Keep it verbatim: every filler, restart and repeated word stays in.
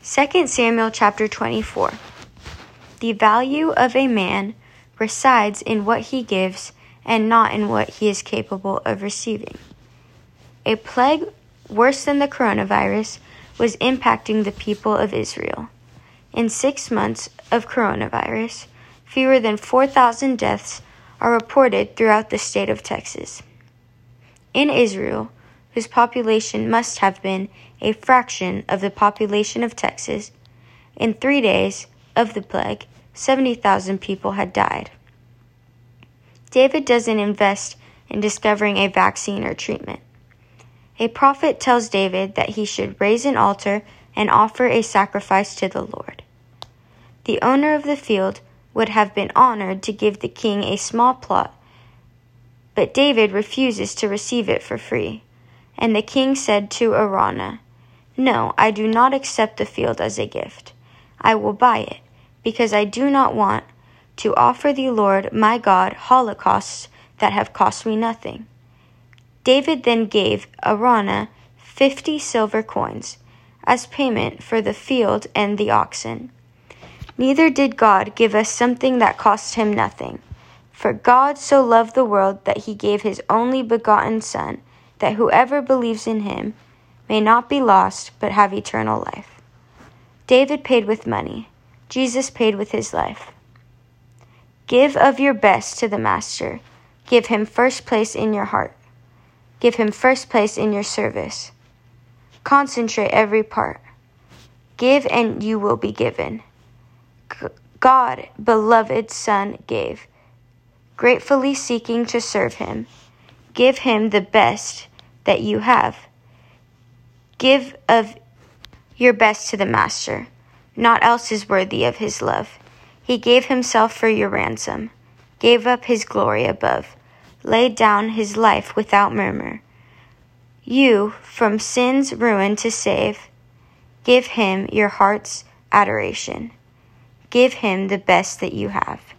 Second Samuel chapter twenty-four. The value of a man resides in what he gives and not in what he is capable of receiving. A plague worse than the coronavirus was impacting the people of Israel. In six months of coronavirus, fewer than four thousand deaths are reported throughout the state of Texas. In Israel, whose population must have been a fraction of the population of Texas, in three days of the plague, seventy thousand people had died. David doesn't invest in discovering a vaccine or treatment. A prophet tells David that he should raise an altar and offer a sacrifice to the Lord. The owner of the field would have been honored to give the king a small plot, but David refuses to receive it for free. And the king said to Araunah, "No, I do not accept the field as a gift. I will buy it, because I do not want to offer the Lord my God holocausts that have cost me nothing." David then gave Araunah fifty silver coins as payment for the field and the oxen. Neither did God give us something that cost him nothing. For God so loved the world that he gave his only begotten Son, that whoever believes in him may not be lost but have eternal life. David paid with money. Jesus paid with his life. Give of your best to the Master. Give him first place in your heart. Give him first place in your service. Concentrate every part. Give and you will be given. G- God, beloved Son, gave, gratefully seeking to serve him. Give him the best that you have. Give of your best to the Master. Naught else is worthy of his love. He gave himself for your ransom, gave up his glory above, laid down his life without murmur. You, from sin's ruin to save, give him your heart's adoration. Give him the best that you have.